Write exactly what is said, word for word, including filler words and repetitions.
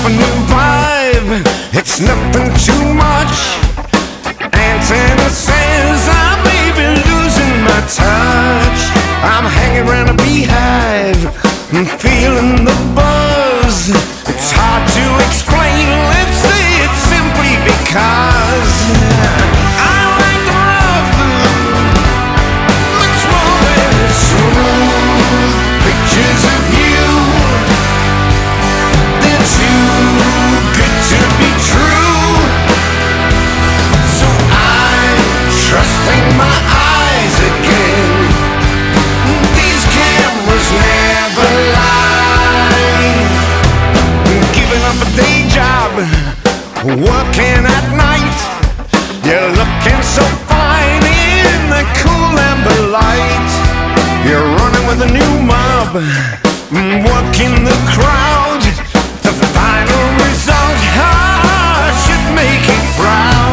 a new vibe. It's nothing too much. Antenna says I may be losing my touch. I'm hanging around a beehive, I'm feeling the buzz. It's hard to explain, let's say it's simply because I like the rough, much more than the smooth. Pictures of you, they're too good to be true. So I'm trusting my eyes again. These cameras never lie. Giving up a day job, working at night. You're looking so fine in the cool amber light. You're running with a new mob, working the crowd. The final result ah, should make you proud.